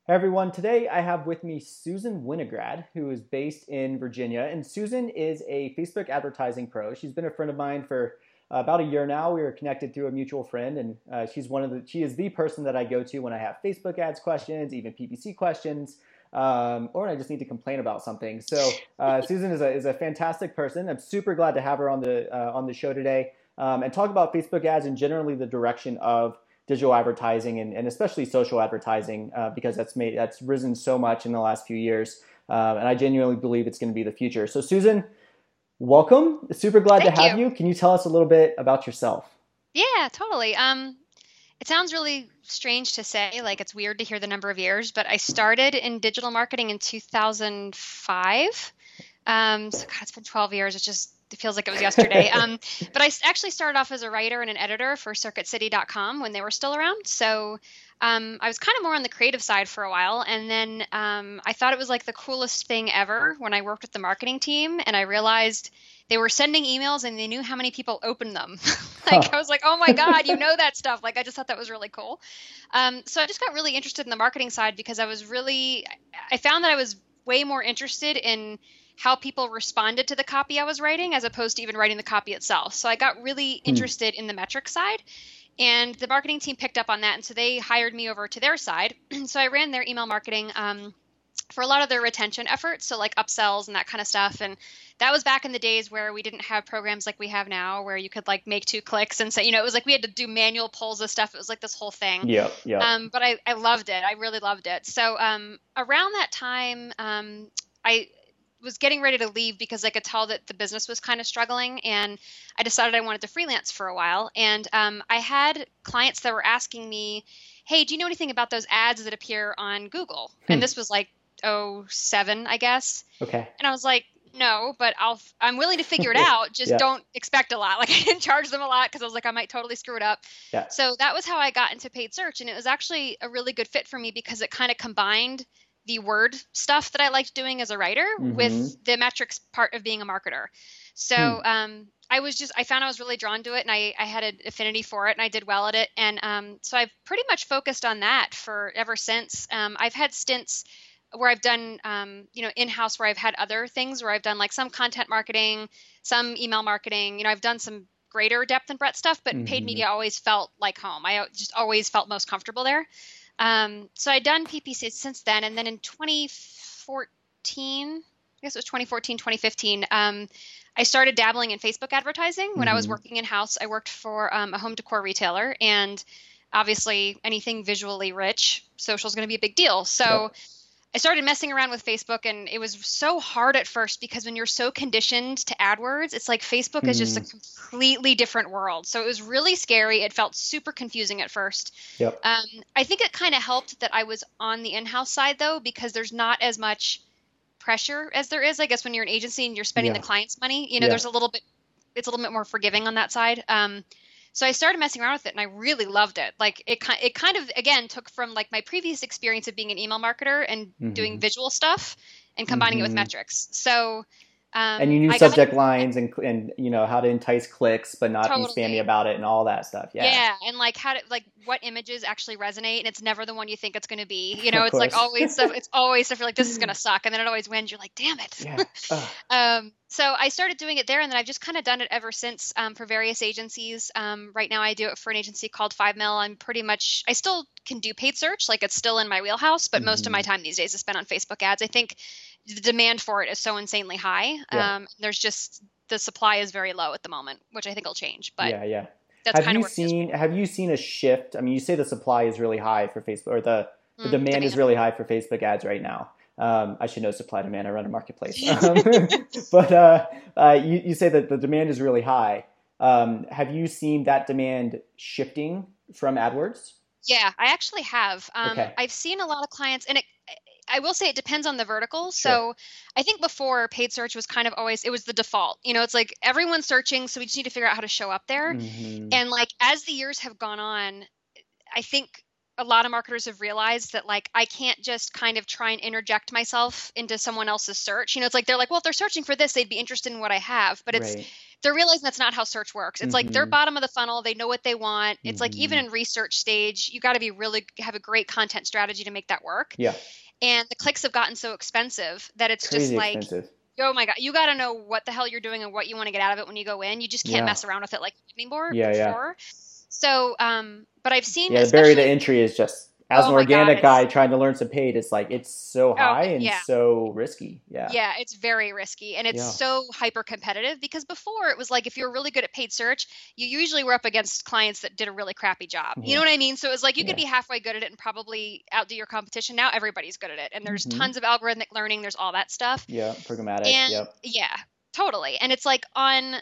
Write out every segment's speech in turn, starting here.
Hey everyone, today I have with me Susan Winograd, who is based in Virginia. And Susan is a Facebook advertising pro. She's been a friend of mine for about a year now. We were connected through a mutual friend, and she is the person that I go to when I have Facebook ads questions, even PPC questions, or when I just need to complain about something. So Susan is a fantastic person. I'm super glad to have her on the show today and talk about Facebook ads and generally the direction of digital advertising and especially social advertising because that's risen so much in the last few years, and I genuinely believe it's going to be the future. So Susan, welcome. Super glad to Thank have you. you. Can you tell us a little bit about yourself? Yeah, totally. It sounds really strange to say, like it's weird to hear the number of years, but I started in digital marketing in 2005. So God, it's been 12 years. It feels like it was yesterday. But actually started off as a writer and an editor for CircuitCity.com when they were still around. So I was kind of more on the creative side for a while, and then I thought it was like the coolest thing ever when I worked with the marketing team, and I realized they were sending emails and they knew how many people opened them. Like Huh. I was like, oh my God, you know that stuff. Like I just thought that was really cool. So I just got really interested in the marketing side because I found that I was way more interested in how people responded to the copy I was writing as opposed to even writing the copy itself. So I got really Hmm. interested in the metric side, and the marketing team picked up on that. And so they hired me over to their side. So I ran their email marketing for a lot of their retention efforts. So like upsells and that kind of stuff. And that was back in the days where we didn't have programs like we have now, where you could like make 2 clicks and say, it was like we had to do manual polls of stuff. It was like this whole thing. Yep. Yep. But I loved it. I really loved it. So around that time, I was getting ready to leave because I could tell that the business was kind of struggling, and I decided I wanted to freelance for a while. And I had clients that were asking me, "Hey, do you know anything about those ads that appear on Google?" And Hmm. this was like oh 07, I guess. Okay. And I was like, "No, but I'm willing to figure it out. Just Yeah. don't expect a lot." Like I didn't charge them a lot because I was like I might totally screw it up. Yeah. So that was how I got into paid search, and it was actually a really good fit for me because it kind of combined the word stuff that I liked doing as a writer Mm-hmm. with the metrics part of being a marketer. Hmm. So I found I was really drawn to it, and I had an affinity for it, and I did well at it. And so I've pretty much focused on that for ever since. I've had stints where I've done, in-house, where I've had other things where I've done like some content marketing, some email marketing. I've done some greater depth and breadth stuff, but paid Mm-hmm. media always felt like home. I just always felt most comfortable there. So I'd done PPC since then. And then in 2014, I guess it was 2014, 2015, I started dabbling in Facebook advertising. When I was Mm-hmm. working in house, I worked for a home decor retailer. And obviously, anything visually rich, social is going to be a big deal. So Yep. I started messing around with Facebook, and it was so hard at first because when you're so conditioned to AdWords, it's like Facebook is just a Hmm. completely different world. So it was really scary. It felt super confusing at first. Yep. Um, I think it kind of helped that I was on the in-house side though, because there's not as much pressure as there is, I guess, when you're an agency and you're spending the Yeah. client's money. Yeah. There's it's a little bit more forgiving on that side. So I started messing around with it, and I really loved it. Like it kind of again took from like my previous experience of being an email marketer and doing Mm-hmm. visual stuff and combining it with Mm-hmm. metrics. So And you knew I got subject lines and how to entice clicks but not be spammy totally. about it and all that stuff. Yeah. Yeah, and like what images actually resonate, and it's never the one you think it's going to be. Of It's like course. always stuff you're like this is going to suck, and then it always wins. You're like, damn it. Yeah. Ugh. So I started doing it there, and then I've just kind of done it ever since for various agencies. Right now, I do it for an agency called 5 Mil. I still can do paid search, like it's still in my wheelhouse, but most of my Hmm. time these days is spent on Facebook ads. I think the demand for it is so insanely high. Yeah. The supply is very low at the moment, which I think will change, but Yeah. Yeah. that's kind of where it is. Have you seen a shift? I mean, you say the supply is really high for Facebook, or the demand is Demand. really high for Facebook ads right now. I should know supply demand. I run a marketplace. But you say that the demand is really high. Have you seen that demand shifting from AdWords? Yeah, I actually have. Okay. I've seen a lot of clients, and I will say it depends on the vertical. Sure. So I think before paid search was kind of always, it was the default. It's like everyone's searching, so we just need to figure out how to show up there. Hmm. And like as the years have gone on, I think a lot of marketers have realized that like I can't just kind of try and interject myself into someone else's search. It's like they're like, well, if they're searching for this, they'd be interested in what I have. But Right. they're realizing that's not how search works. It's like they're Mm-hmm. bottom of the funnel. They know what they want. It's like even Mm-hmm. in research stage, you got to be really have a great content strategy to make that work. Yeah. And the clicks have gotten so expensive that it's just Crazy like, expensive. oh my God, you got to know what the hell you're doing and what you want to get out of it when you go in. You just can't Yeah. mess around with it like anymore Yeah. Yeah. before. So, but I've seen, Yeah. The barrier to especially, entry is just, as an oh my God, organic guy trying to learn some paid, it's like, it's so oh high and yeah. so risky. Yeah. Yeah, it's very risky and it's Yeah. so hyper competitive because before it was like if you were really good at paid search, you usually were up against clients that did a really crappy job. You know Yeah. what I mean? So it was like you could Yeah. be halfway good at it and probably outdo your competition. Now everybody's good at it and there's Mm-hmm. tons of algorithmic learning, there's all that stuff. Yeah. Programmatic. And Yep. yeah, totally. And it's like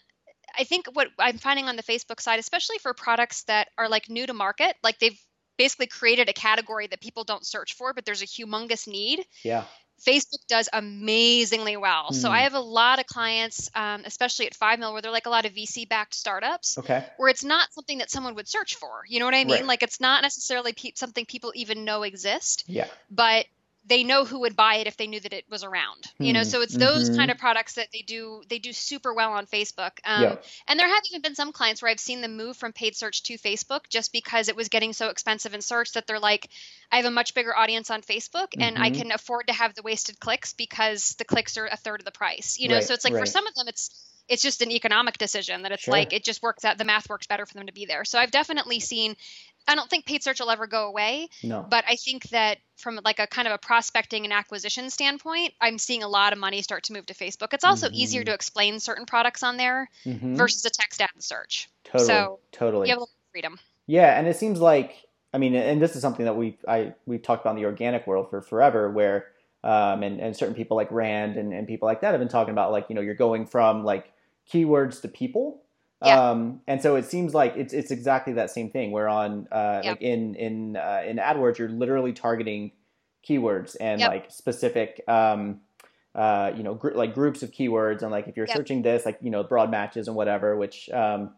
I think what I'm finding on the Facebook side, especially for products that are like new to market, like they've basically created a category that people don't search for, but there's a humongous need. Yeah. Facebook does amazingly well. So I Mm. have a lot of clients, especially at 5 mil, where they're like a lot of VC-backed startups, Okay. where it's not something that someone would search for. You know what I mean? Right. Like it's not necessarily something people even know exist, Yeah. but they know who would buy it if they knew that it was around. So it's those kind of products that they do super well on Facebook. Yep. And there have even been some clients where I've seen them move from paid search to Facebook just because it was getting so expensive in search that they're like, I have a much bigger audience on Facebook and I can afford to have the wasted clicks because the clicks are a third of the price. Right. So it's like for Right. some of them it's just an economic decision that it's Sure. like it just works out, the math works better for them to be there. So I've definitely seen, I don't think paid search will ever go away, No. but I think that from like a kind of a prospecting and acquisition standpoint, I'm seeing a lot of money start to move to Facebook. It's also easier to explain certain products on there versus a text ad search. Totally. So Totally. you have a little freedom. Yeah, and it seems like, I mean, and this is something that we've talked about in the organic world for forever, where and certain people like Rand and people like that have been talking about, like, you're going from like keywords to people. Yeah. And so it seems like it's exactly that same thing. Where on like in AdWords, you're literally targeting keywords and like specific like groups of keywords, and like if you're searching this, like broad matches and whatever, which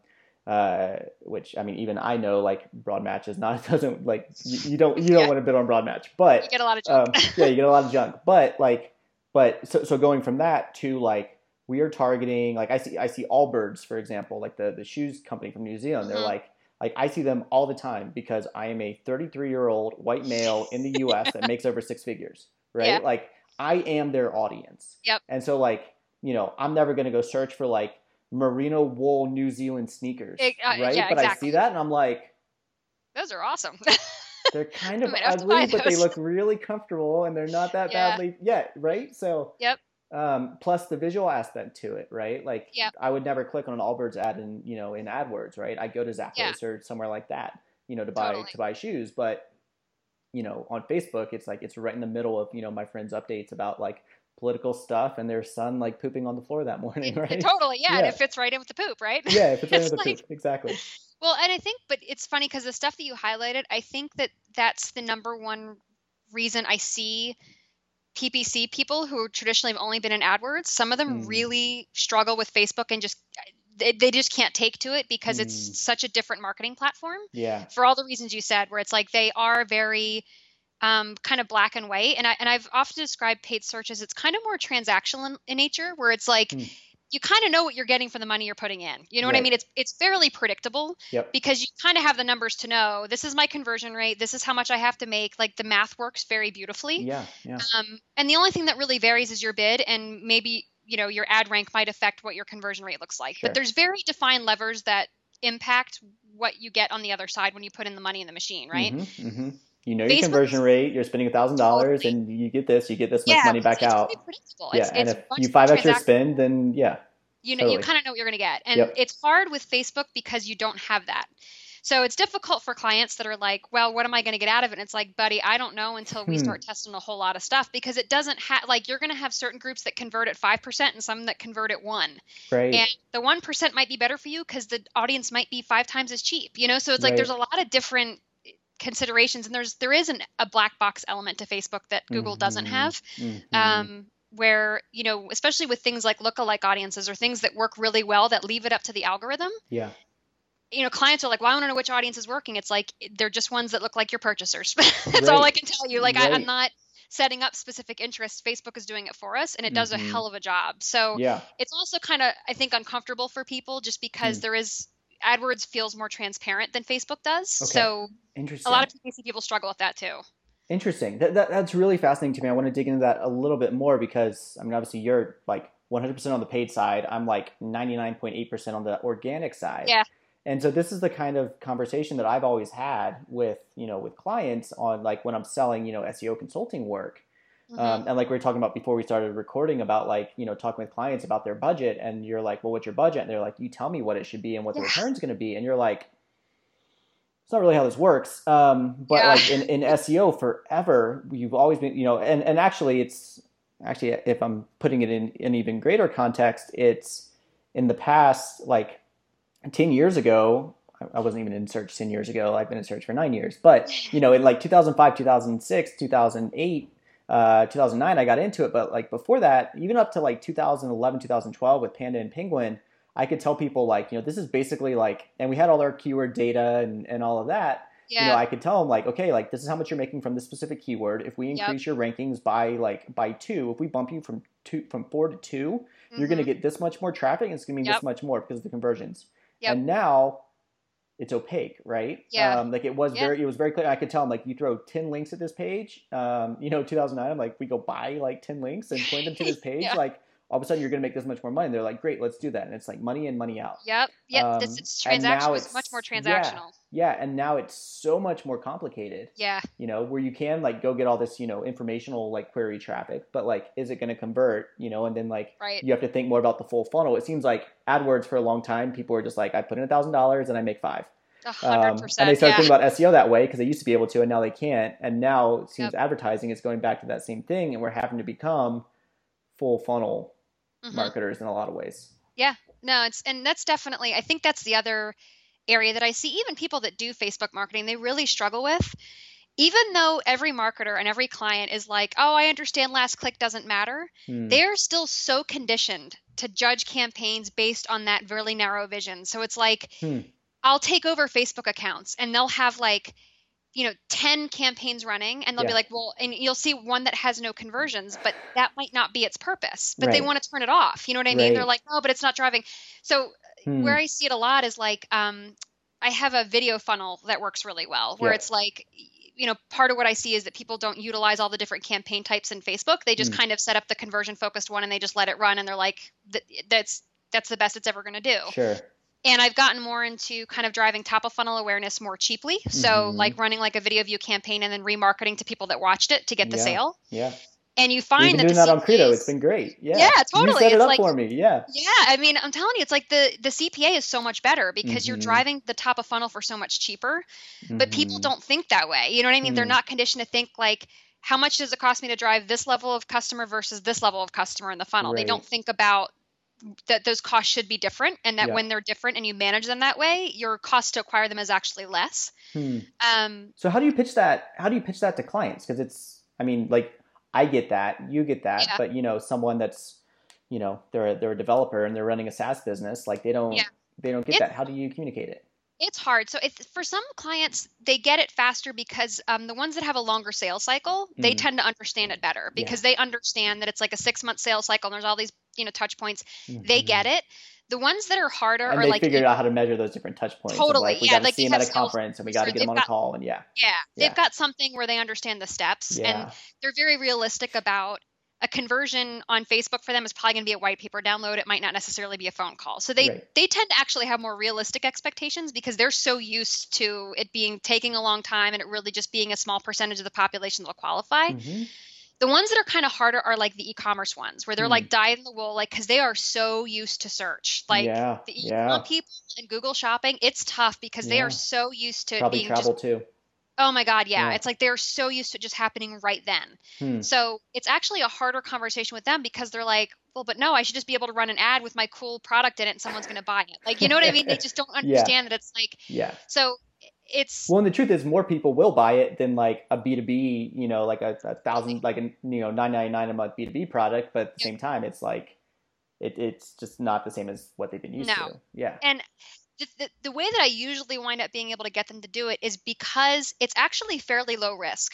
I mean, even I know like broad match is not, doesn't like you don't want to bid on broad match, but you get a lot of junk. yeah, you get a lot of junk. But so going from that to like, we are targeting, like I see Allbirds, for example, like the shoes company from New Zealand. They're like I see them all the time because I am a 33-year-old white male in the US that makes over six figures, right? Yeah. Like I am their audience. Yep. And so like, I'm never going to go search for like merino wool New Zealand sneakers, right? Yeah, but exactly. I see that and I'm like, those are awesome. they're kind of have to ugly, buy but they those. look really comfortable and they're not that badly yet, right? So Yep. Plus the visual aspect to it, right? Like Yep. I would never click on an Allbirds ad in AdWords, right? I go to Zappos or somewhere like that, to buy shoes. But on Facebook, it's like it's right in the middle of my friends' updates about like political stuff and their son like pooping on the floor that morning, right? Totally, yeah. And it fits right in with the poop, right? Yeah, it fits right in with the like, poop, exactly. Well, and I think, but it's funny because the stuff that you highlighted, I think that's the number one reason I see PPC people who traditionally have only been in AdWords. Some of them really struggle with Facebook and they just can't take to it because it's such a different marketing platform. Yeah. For all the reasons you said, where it's like they are very kind of black and white. And I've often described paid search as it's kind of more transactional in nature, where it's like you kind of know what you're getting for the money you're putting in. You know what I mean? It's fairly predictable because you kind of have the numbers to know this is my conversion rate. This is how much I have to make. Like the math works very beautifully. Yeah. And the only thing that really varies is your bid, and maybe, your ad rank might affect what your conversion rate looks like. Sure. But there's very defined levers that impact what you get on the other side when you put in the money in the machine, right? Your conversion rate, you're spending $1,000 and you get this much money back out. It's predictable. And if you 5x spend, then you totally. kind of know what you're going to get. And it's hard with Facebook because you don't have that. So it's difficult for clients that are like, well, what am I going to get out of it? And it's like, buddy, I don't know until we start testing a whole lot of stuff, because it doesn't have, like, you're going to have certain groups that convert at 5% and some that convert at 1%. Right. And the 1% might be better for you because the audience might be 5 times as cheap, So it's like, there's a lot of different considerations, and there is a black box element to Facebook that Google doesn't have. Where, especially with things like lookalike audiences or things that work really well that leave it up to the algorithm. Yeah. Clients are like, well, I want to know which audience is working. It's like, they're just ones that look like your purchasers. That's all I can tell you. Like, I'm not setting up specific interests, Facebook is doing it for us, and it does a Mm-hmm. hell of a job. So Yeah. it's also kind of, I think, uncomfortable for people just because Hmm. AdWords feels more transparent than Facebook does. Okay. So a lot Interesting. of PPC people struggle with that too. Interesting. That's really fascinating to me. I want to dig into that a little bit more because, I mean, obviously you're like 100% on the paid side. I'm like 99.8% on the organic side. Yeah. And so this is the kind of conversation that I've always had with, with clients on like when I'm selling, SEO consulting work. Hmm. And like we were talking about before we started recording about like, talking with clients about their budget, and you're like, well, what's your budget? And they're like, you tell me what it should be and what the Yeah. return's going to be. And you're like, it's not really how this works. But Yeah. like in SEO forever, you've always been, and actually if I'm putting it in an even greater context, it's in the past, like 10 years ago, I wasn't even in search 10 years ago. I've been in search for 9 years, but in like 2005, 2006, 2008, 2009, I got into it. But like before that, even up to like 2011, 2012 with Panda and Penguin, I could tell people like, this is basically like, and we had all our keyword data and all of that. Yeah. I could tell them like, okay, like this is how much you're making from this specific keyword. If we Yep. increase your rankings by 2, if we bump you from 4 to 2, you're going to Hmm. get this much more traffic, and it's going to be Yep. this much more because of the conversions. Yep. And now it's opaque, right? Yeah. Like it Yeah. was very clear. I could tell them like, you throw 10 links at this page. 2009, I'm like, we go buy like 10 links and point them to this page. Yeah. Like all of a sudden you're going to make this much more money. And they're like, great, let's do that. And it's like money in, money out. Yep. Yep. It's And now it's much more yeah, transactional. yeah. And now it's so much more complicated, Yeah. where you can like go get all this, informational like query traffic, but like, is it going to convert, and then like, Right. you have to think more about the full funnel. It seems like AdWords for a long time, people were just like, I put in $1,000 and I make 5. And 100%. they started Yeah. thinking about SEO that way because they used to be able to, and now they can't. And now it seems Yep. advertising is going back to that same thing, and we're having to become full funnel Hmm. marketers in a lot of ways. Yeah. No, and that's definitely, I think that's the other area that I see even people that do Facebook marketing, they really struggle with. Even though every marketer and every client is like, oh, I understand last click doesn't matter, they're still so conditioned to judge campaigns based on that really narrow vision. So it's like, I'll take over Facebook accounts and they'll have like, 10 campaigns running, and they'll be Yeah. like, well, and you'll see one that has no conversions, but that might not be its purpose, but they Right. want to turn it off. You know what I mean? They're Right. like, oh, but it's not driving. So where I see it a lot is like, I have a video funnel that works really well where Yeah. it's like, part of what I see is that people don't utilize all the different campaign types in Facebook. They just kind of set up the conversion focused one and they just let it run. And they're like, that's the best it's ever going to do. Sure. And I've gotten more into kind of driving top of funnel awareness more cheaply. So like running like a video view campaign and then remarketing to people that watched it to get the Yeah. sale. Yeah. And you We've find been that doing the that on Credo. CPAs It's been great. Yeah. Yeah, totally. You set it It's up like, for me. Yeah. yeah, I mean, I'm telling you, it's like the CPA is so much better because you're driving the top of funnel for so much cheaper. But people don't think that way. You know what I mean? They're not conditioned to think like, how much does it cost me to drive this level of customer versus this level of customer in the funnel? They don't Right. think about that those costs should be different, and that Yeah. when they're different and you manage them that way, your cost to acquire them is actually less. So how do you pitch that? How do you pitch that to clients? Because it's, I mean, like I get that, you get that, Yeah. but someone that's, they're a developer and they're running a SaaS business, like they don't Yeah. get It's that. How do you communicate it? It's hard. So for some clients, they get it faster because the ones that have a longer sales cycle, they tend to understand it better Yeah. because they understand that it's like a 6-month sales cycle and there's all these, touch points. They get it. The ones that are harder And are they like figured out how to measure those different touch points. Of Totally, like, we yeah, got to like see you them at have a sales conference and we got to or get them on a call. And yeah. yeah, Yeah. they've got something where they understand the steps and Yeah. they're very realistic about a conversion on Facebook for them is probably going to be a white paper download. It might not necessarily be a phone call. So they Right. they tend to actually have more realistic expectations because they're so used to it taking a long time and it really just being a small percentage of the population that will qualify. The ones that are kind of harder are like the e-commerce ones where they're like dyed in the wool, like, because they are so used to search. Like Yeah. the Yeah. e-com people and Google shopping, it's tough because they Yeah. are so used to Probably being travel just, too. oh my God, yeah. Yeah. It's like they're so used to it just happening right then. So it's actually a harder conversation with them because they're like, well, but no, I should just be able to run an ad with my cool product in it and someone's going to buy it. Like, you know what I mean? They just don't Yeah. understand that it's like, Yeah. so it's, Well, and the truth is, more people will buy it than like a B2B, like a thousand, like a $9.99 a month B2B product. But at the same time, it's like it's just not the same as what they've been used No. to. Yeah. and the way that I usually wind up being able to get them to do it is because it's actually fairly low risk.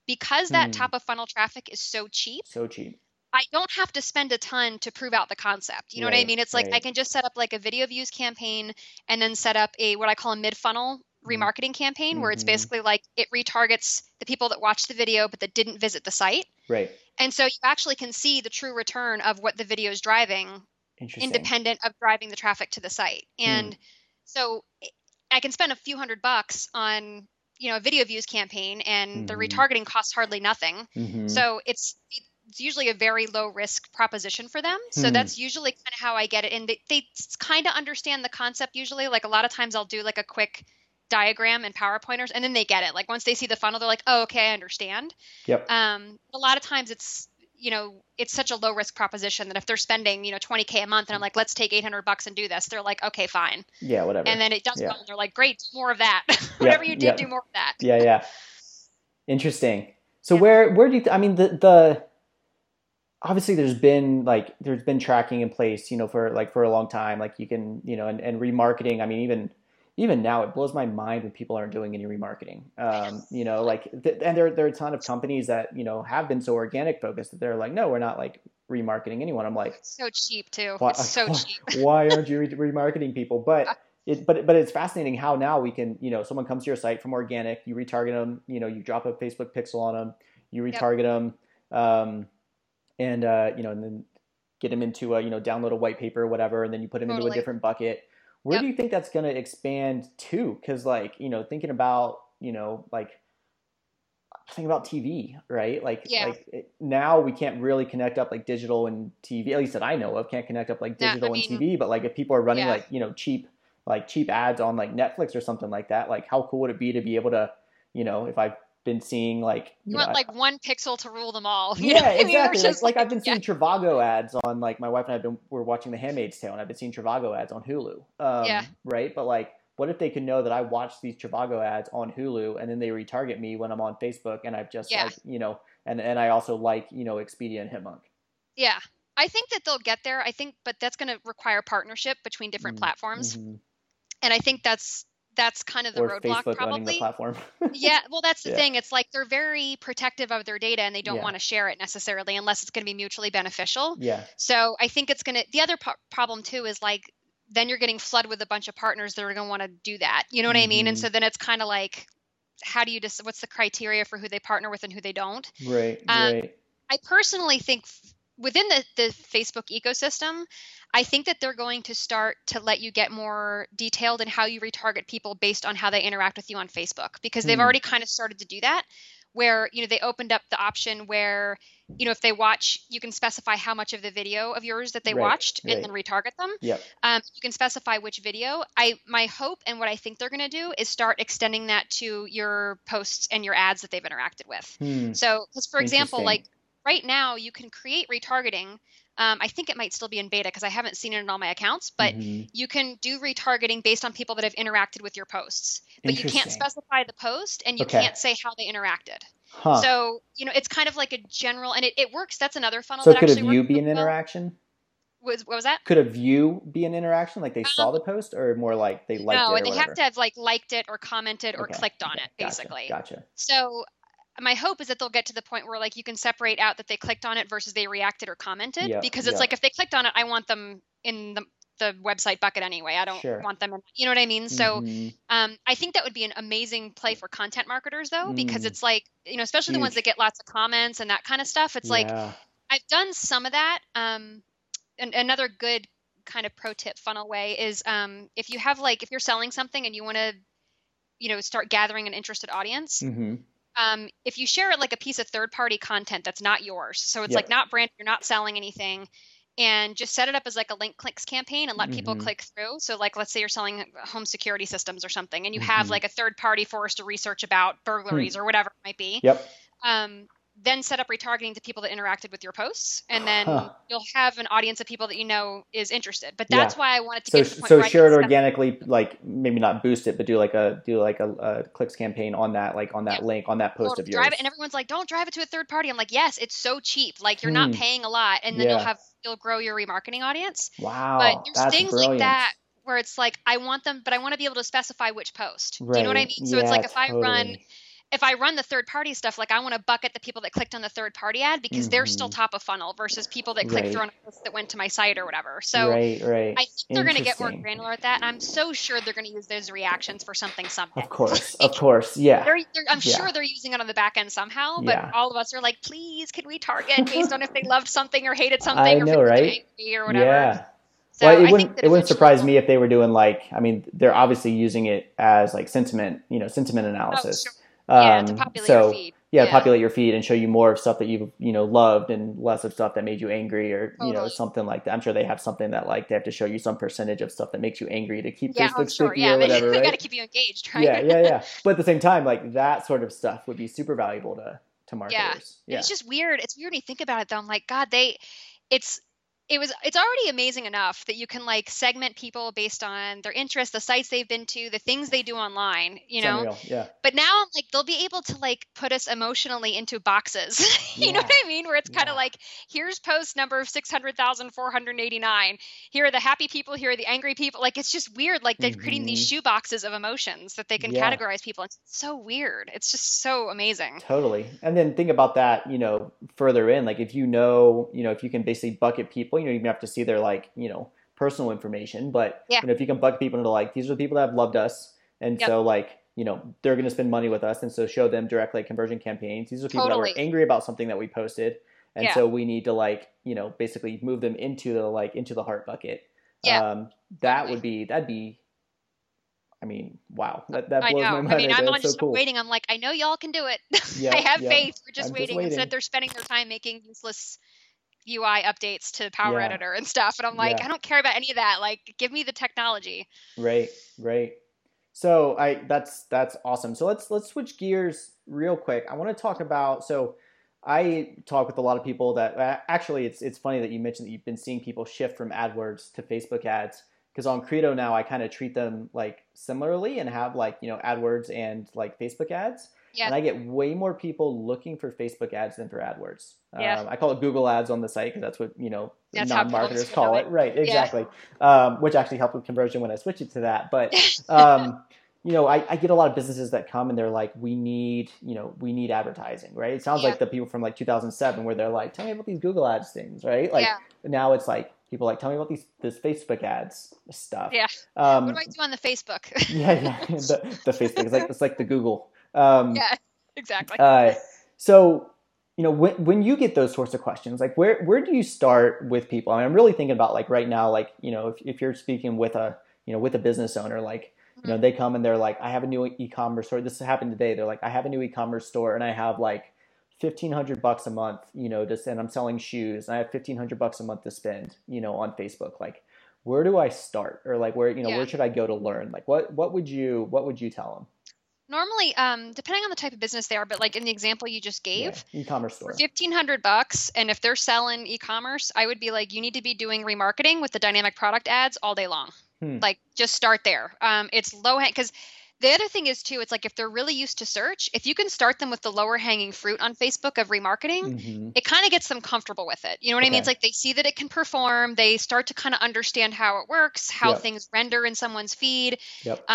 because that Hmm. top of funnel traffic is so cheap, So cheap. I don't have to spend a ton to prove out the concept. You know what I Right. mean? It's like I Right. can just set up like a video views campaign and then set up a what I call a mid-funnel remarketing campaign where it's Mm-hmm. basically like it retargets the people that watched the video but that didn't visit the site. Right. And so you actually can see the true return of what the video is driving Interesting. independent of driving the traffic to the site. Hmm. And so I can spend a few $100 on, a video views campaign and the Mm-hmm. retargeting costs hardly nothing. Mm-hmm. So it's usually a very low risk proposition for them. So Hmm. that's usually kind of how I get it. And they kind of understand the concept usually. Like a lot of times I'll do like a quick diagram and PowerPointers and then they get it. Like once they see the funnel, they're like, oh, okay, I understand. Yep. A lot of times it's such a low risk proposition that if they're spending, 20K a month and I'm like, let's take $800 and do this, they're like, okay, fine. Yeah. Whatever. And then it does Yeah. well and they're like, great, do more of that. Whatever Yep. you do, Yep. do more of that. Yeah. Yeah. Interesting. So Yeah. where do you, I mean, the obviously there's been tracking in place, for a long time, like you can, and remarketing. I mean, even now it blows my mind when people aren't doing any remarketing. And there are a ton of companies that, have been so organic focused that they're like, no, we're not like remarketing anyone. I'm like, So cheap too. why, It's so cheap. why aren't you remarketing people? But it's fascinating how now we can, someone comes to your site from organic, you retarget them, you drop a Facebook pixel on them, you Yep, retarget them, and then get them into download a white paper or whatever, and then you put them into a totally. different bucket. Where do Yep. you think that's going to expand to? Because thinking about think about TV, right? Yeah. Now we can't really connect up like digital and TV, at least that I know of, can't connect up like No, I digital and mean, TV. But like if people are running yeah. cheap ads on like Netflix or something like that, like how cool would it be to be able to, if I've been seeing You want like one pixel to rule them all. You know yeah, what I mean? exactly. Like Versus like I've like, been yeah, seeing Trivago ads on like my wife and we're watching The Handmaid's Tale, and I've been seeing Trivago ads on Hulu. yeah, Right? But like, what if they could know that I watch these Trivago ads on Hulu, and then they retarget me when I'm on Facebook, and I've just yeah, like and I also like Expedia and Hitmonk. yeah. I think that they'll get there. I think, but that's going to require partnership between different platforms. Mm-hmm. And I think that's kind of the Or roadblock Facebook owning the probably. platform. Yeah, well, that's the Yeah, thing. It's like they're very protective of their data and they don't yeah, want to share it necessarily unless it's going to be mutually beneficial. yeah. So I think the other problem too is like, then you're getting flooded with a bunch of partners that are going to want to do that. You know what I mean? And Mm-hmm. so then it's kind of like, how do you just, what's the criteria for who they partner with and who they don't? Right, Um, right. I personally think within the Facebook ecosystem, I think that they're going to start to let you get more detailed in how you retarget people based on how they interact with you on Facebook, because they've Hmm. already kind of started to do that where, they opened up the option where, if they watch, you can specify how much of the video of yours that they Right, watched and then right. retarget them. Yep. You can specify which video. My hope and what I think they're going to do is start extending that to your posts and your ads that they've interacted with. Hmm. So, because for example, Interesting. like right now you can create retargeting. I think it might still be in beta because I haven't seen it in all my accounts, but Mm-hmm. you can do retargeting based on people that have interacted with your posts, but you can't Interesting. specify the post and you Okay. can't say how they interacted. Huh. So, it's kind of like a general, and it works. That's another funnel So that could a actually view works be an really well. interaction? What was that? Could a view be an interaction, like they saw Um, the post, or more like they liked no, it or they have whatever? to have like liked it or commented or Okay. clicked on Okay. it, Gotcha. basically. Gotcha. So my hope is that they'll get to the point where like you can separate out that they clicked on it versus they reacted or commented, Yep. because it's Yep. like if they clicked on it, I want them in the website bucket anyway. I don't Sure. want them in, you know what I mean? So Mm-hmm. I think that would be an amazing play for content marketers though, because Mm. it's like, especially the ones that Huge. get lots of comments and that kind of stuff. It's like Yeah. I've done some of that. And another good kind of pro tip funnel way is if you have like if you're selling something and you want to start gathering an interested audience, Mm-hmm. if you share it like a piece of third party content that's not yours, so it's like Yep. not brand, you're not selling anything, and just set it up as like a link clicks campaign and let people Mm-hmm. click through. So like let's say you're selling home security systems or something and you have Mm-hmm. like a third party for us to research about burglaries or whatever it might be. Yep. Then set up retargeting to people that interacted with your posts, and then Huh. you'll have an audience of people that is interested. But Yeah. that's why I wanted to So get to the point so where I share can it set, organically, like maybe not boost it, but do like a clicks campaign on that, like on yeah, that link on that post totally of drive it. And yours. everyone's like, don't drive it to a third party. I'm like, yes, it's so cheap. Like you're not Hmm. paying a lot, and then Yeah. you'll grow your remarketing audience. But Wow. there's That's things like brilliant. that where it's like I want them, but I want to be able to specify which post. Do you know what I Right. mean? So it's Yeah. like if I run Totally. if I run the third party stuff, like I want to bucket the people that clicked on the third party ad because they're still Hmm. top of funnel versus people that clicked through Right. on a post that went to my site or whatever. So Right. I Right. think they're going to get more Interesting. granular at that. And I'm so sure they're going to use those reactions for something someday. Of course. Of Like, course. Yeah. I'm Yeah. sure they're using it on the back end somehow, but Yeah. all of us are like, please, can we target based on if they loved something or hated I something or if it know, made them right? angry or whatever. Yeah. So Well, I think that it wouldn't eventually surprise we'll, me if they were doing like, I mean, they're obviously using it as like sentiment, sentiment oh, sure. analysis. Yeah, to populate your So feed. yeah, Yeah, populate your feed and show you more of stuff that you've, loved and less of stuff that made you angry or, totally. something like that. I'm sure they have something that like they have to show you some percentage of stuff that makes you angry to keep Yeah, oh, Facebook sure. sticky Yeah, or whatever, they got to right? keep you engaged, Yeah, right? yeah, yeah. But at the same time, like that sort of stuff would be super valuable to Yeah. marketers. And Yeah. it's just weird. It's weird when you think about it though. I'm like, God, it's it's already amazing enough that you can like segment people based on their interests, the sites they've been to, the things they do online, you It's know? unreal. Yeah. But now I'm like, they'll be able to like put us emotionally into boxes. You know what Yeah. I mean? Where it's kind of Yeah. like, here's post number 600,489. Here are the happy people. Here are the angry people. Like, it's just weird. Like they're creating these Hmm. shoe boxes of emotions that they can Yeah. categorize people. It's so weird. It's just so amazing. Totally. And then think about that, further in, like if if you can basically bucket people, you don't even have to see their like, personal information, but Yeah. if you can bucket people into like, these are the people that have loved us. And Yep. so like, they're going to spend money with us. And so show them direct like conversion campaigns. These are people that were Totally. angry about something that we posted. And Yeah. so we need to like, basically move them into the heart bucket. Yeah. That Totally. that'd be, I mean, wow, that I blows my know. I mind mean, right there. I'm That's so just cool. waiting. I'm like, I know y'all can do it. I Yep. have Yep. faith. We're just I'm just waiting. Instead, waiting. they're spending their time making useless UI updates to Power Yeah. Editor and stuff. And I'm like, Yeah. I don't care about any of that. Like, give me the technology. Right, right. So that's awesome. So let's switch gears real quick. I want to talk about I talk with a lot of people that actually it's funny that you mentioned that you've been seeing people shift from AdWords to Facebook ads because on Credo now I kind of treat them like similarly and have like AdWords and like Facebook ads. Yeah. And I get way more people looking for Facebook ads than for AdWords. Yeah. I call it Google Ads on the site because that's what That's how people non-marketers describe call it. it. Right, Yeah. exactly. Which actually helped with conversion when I switched it to that. But I get a lot of businesses that come and they're like, we need advertising, right? It sounds Yeah. like the people from like 2007 where they're like, tell me about these Google ads things, right? Like Yeah. now it's like people like, tell me about this Facebook ads stuff. Yeah. What do Um, I do on the Facebook? yeah, yeah, the Facebook it's like the Google. Yeah. Exactly. So when you get those sorts of questions, like where do you start with people? I mean, I'm really thinking about like right now, like if you're speaking with a with a business owner, like Mhm. they come and they're like, I have a new e-commerce store. This happened today. They're like, I have a new e-commerce store and I have like $1,500 a month, and I'm selling shoes. And I have $1,500 a month to spend, on Facebook. Like, where do I start, or like Yeah. where should I go to learn? Like, what would you tell them? Normally, depending on the type of business they are, but like in the example you just Yeah, gave, e-commerce for store. $1,500, and if they're selling e-commerce, I would be like, you need to be doing remarketing with the dynamic product ads all day long. Hmm. Like, just start there. It's low hang because the other thing is too, it's like if they're really used to search, if you can start them with the lower hanging fruit on Facebook of remarketing, Mm-hmm. it kind of gets them comfortable with it. You know what I mean? It's Okay. like they see that it can perform, they start to kind of understand how it works, how Yep. things render in someone's feed. Yep.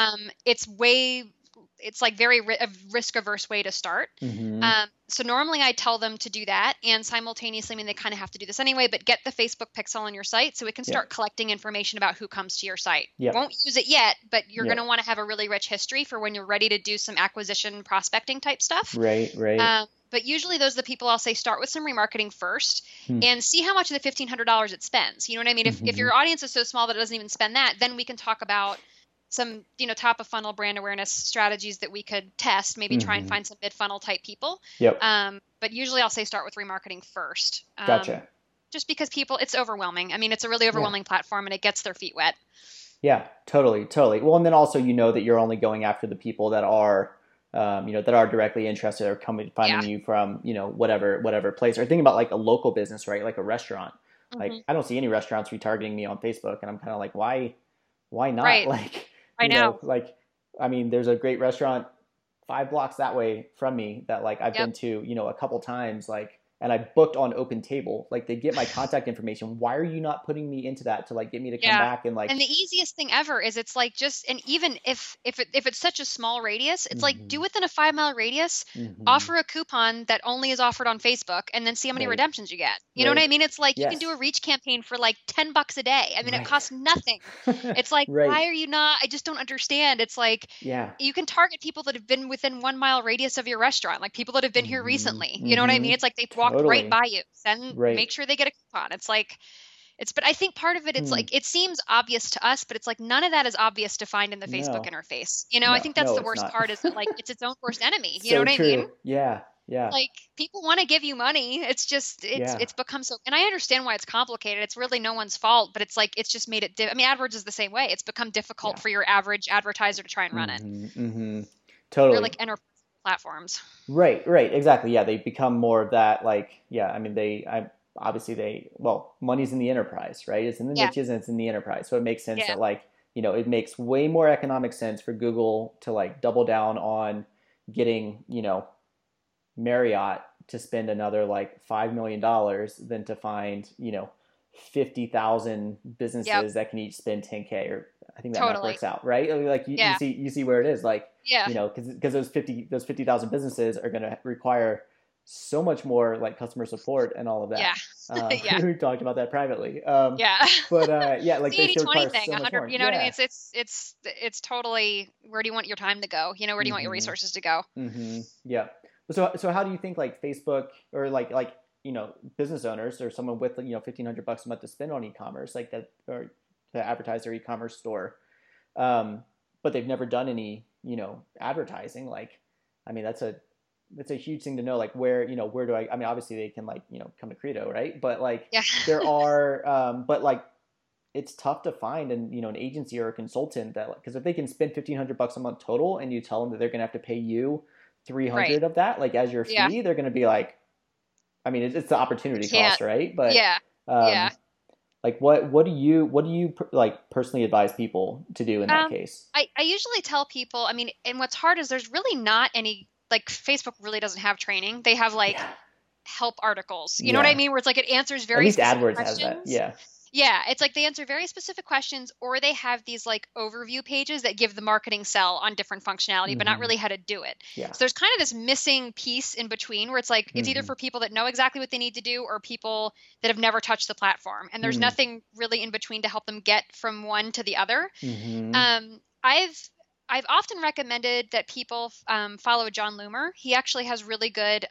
It's like very a risk averse way to start. Mm-hmm. So normally I tell them to do that, and simultaneously, I mean, they kind of have to do this anyway, but get the Facebook pixel on your site so it can start Yep. collecting information about who comes to your site. Yep. Won't use it yet, but you're Yep. going to want to have a really rich history for when you're ready to do some acquisition prospecting type stuff. Right. Right. But usually those are the people I'll say start with some remarketing first Hmm. and see how much of the $1,500 it spends. You know what I mean? If Mm-hmm. your audience is so small that it doesn't even spend that, then we can talk about some top of funnel brand awareness strategies that we could test, maybe try and Mm-hmm. find some mid funnel type people. Yep. But usually I'll say start with remarketing first. Gotcha. Just because it's overwhelming. I mean, it's a really Yeah. overwhelming platform and it gets their feet wet. Yeah. Totally. Totally. Well, and then also that you're only going after the people that are that are directly interested or finding you from whatever place, or thinking about like a local business, right? Like a restaurant. Like Mhm. I don't see any restaurants retargeting me on Facebook, and I'm kind of like, why not? Right. Like I know. like I mean, there's a great restaurant 5 blocks that way from me that like I've Yep. been to a couple times, like, and I booked on OpenTable. Like they get my contact information. Why are you not putting me into that to like get me to come Yeah. back and like? And the easiest thing ever is it's like just, and even if it's such a small radius, it's like do Hmm. within a 5 mile radius, Hmm. offer a coupon that only is offered on Facebook, and then see how many Right. redemptions you get. You know what I Right. mean? It's like you can do a Yes. reach campaign for like $10 a day. I mean, it Right. costs nothing. It's like, Right. why are you not? I just don't understand. It's like Yeah. you can target people that have been within 1 mile radius of your restaurant, like people that have been here Hmm. recently. You know what I Hmm. mean? It's like they've walked right Totally. by you. Then Right. make sure they get a coupon. It's like but I think part of it, it's Hmm. like it seems obvious to us, but it's like none of that is obvious to find in the Facebook No. interface. I No. think that's No, the it's worst not. part is that like it's its own worst enemy. You know So what I mean? true. Yeah. Yeah. Like people want to give you money. It's just Yeah. it's become so, and I understand why it's complicated. It's really no one's fault, but it's like it's just made it. I mean, AdWords is the same way. It's become difficult Yeah. for your average advertiser to try and run it. Hmm. Hmm. They're Totally. like enterprise platforms. Right, right, exactly. Yeah, they become more of that. Like, yeah, I mean, obviously well, money's in the enterprise, right? It's in the Yeah, niches and it's in the enterprise. So it makes sense yeah, that like, it makes way more economic sense for Google to like double down on getting, Marriott to spend another like $5 million than to find, 50,000 yep, businesses that can each spend 10K, or I think that math totally. works out, right? I mean, like you Yeah, see where it is, like, yeah, because those 50,000 businesses are going to require so much more like customer support and all of yeah, that. yeah. We talked about that privately. Yeah. But yeah, It's like the they 80 still 20 require thing, so much 100, more. you know what I mean? Yeah. It's totally, where do you want your time to go? Where do you want your Hmm. resources to go? Hmm. Yeah. So how do you think like Facebook or like business owners or someone with $1,500 a month to spend on e-commerce like that, or to advertise their e-commerce store, um, but they've never done any advertising. Like, I mean that's a huge thing to know. Like where do I mean obviously they can like come to Credo, right? But like Yeah. there are but like it's tough to find an agency or a consultant that, because if they can spend $1,500 a month total and you tell them that they're gonna have to pay you Right. 300 of that like as your Yeah. fee, they're gonna be like, I mean it's the I opportunity can't. cost, right? But Yeah. Yeah. um like what do you like personally advise people to do in that Um, case? I usually tell people, I mean, and what's hard is there's really not any, like Facebook really doesn't have training. They have like Yeah. help articles. You know what I Yeah. mean? Where it's like it answers At very least specific AdWords has that. questions. Yeah. Yeah, it's like they answer very specific questions, or they have these like overview pages that give the marketing sell on different functionality, but not Hmm. really how to do it. Yeah. So there's kind of this missing piece in between where it's like it's either Hmm. for people that know exactly what they need to do or people that have never touched the platform. And there's Hmm. nothing really in between to help them get from one to the other. Hmm. Um, I've often recommended that people follow John Loomer. He actually has really good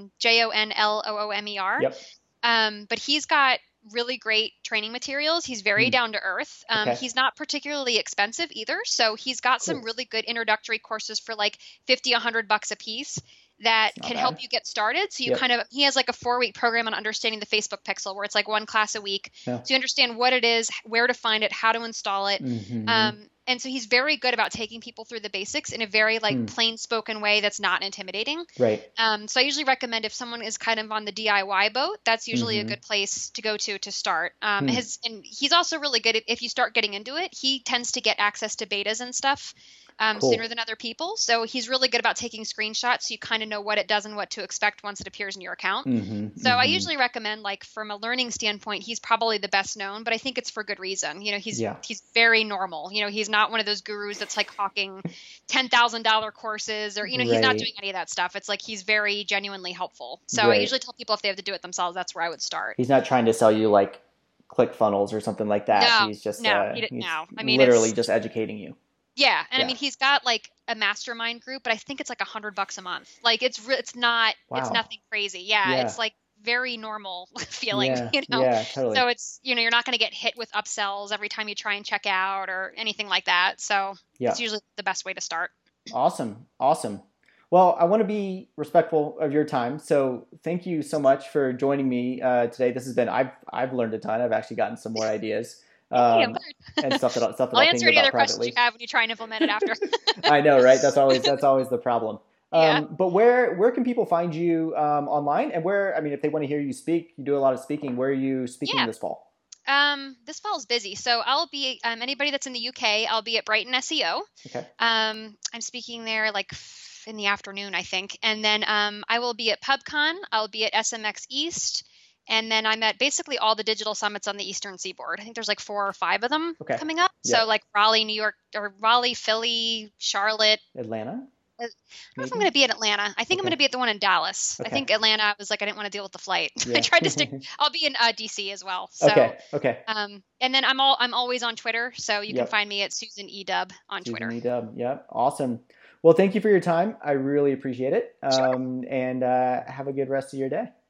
JONLOOMER. Yep. But he's got really great training materials. He's very Hmm. down to earth. Okay. He's not particularly expensive either. So he's got some Cool. really good introductory courses for like 50, $100 a piece that It's not can help bad. you get started. So Yep. he has like a 4-week program on understanding the Facebook pixel where it's like one class a week. Yeah. So you understand what it is, where to find it, how to install it. Hmm. And so he's very good about taking people through the basics in a very like Hmm. plain spoken way that's not intimidating. Right. So I usually recommend if someone is kind of on the DIY boat, that's usually a Hmm. good place to go to start. Hmm. And he's also really good if you start getting into it. He tends to get access to betas and stuff sooner Cool. than other people. So he's really good about taking screenshots so you kind of know what it does and what to expect once it appears in your account. Hmm. So I Hmm. usually recommend, like from a learning standpoint, he's probably the best known, but I think it's for good reason. Yeah. He's very normal. He's not one of those gurus that's like hawking $10,000 courses or he's not Right. doing any of that stuff. It's like he's very genuinely helpful. So I Right. usually tell people if they have to do it themselves, that's where I would start. He's not trying to sell you like click funnels or something like that. No, He's just no, he didn't. he's No, I mean literally it's just educating you. yeah, and I Yeah. mean he's got like a mastermind group, but I think it's like $100 a month. Like it's Wow. nothing crazy. Yeah, Yeah. it's like very normal feeling, Yeah. Yeah. Totally. So it's, you're not going to get hit with upsells every time you try and check out or anything like that. So Yeah. it's usually the best way to start. Awesome. Awesome. Well, I want to be respectful of your time, so thank you so much for joining me today. This has been I've learned a ton. I've actually gotten some more ideas Hey, I'm um, good. and stuff that I'll I'll think answer any about other questions you privately. have when you try and implement it after. I know, right? That's always the problem. Yeah. But where can people find you online? And where, I mean, if they want to hear you speak, you do a lot of speaking. Where are you speaking Yeah. this fall? This fall's busy. So I'll be, anybody that's in the UK, I'll be at Brighton SEO. Okay. I'm speaking there like in the afternoon, I think. And then I will be at PubCon. I'll be at SMX East. And then I'm at basically all the digital summits on the Eastern Seaboard. I think there's like 4 or 5 of them Okay. coming up. Yep. So like Raleigh, New York, or Raleigh, Philly, Charlotte. Atlanta? I don't know if I'm going to be in Atlanta. I think I'm going to be at the one in Dallas. Okay. I think Atlanta, I was like, I didn't want to deal with the flight. Yeah. I tried to stick. I'll be in DC as well. So, Okay. And then I'm always on Twitter, so you can find me at Susan E. Dub on Twitter. Susan E. Dub. Yep. Awesome. Well, thank you for your time. I really appreciate it. Sure. And have a good rest of your day.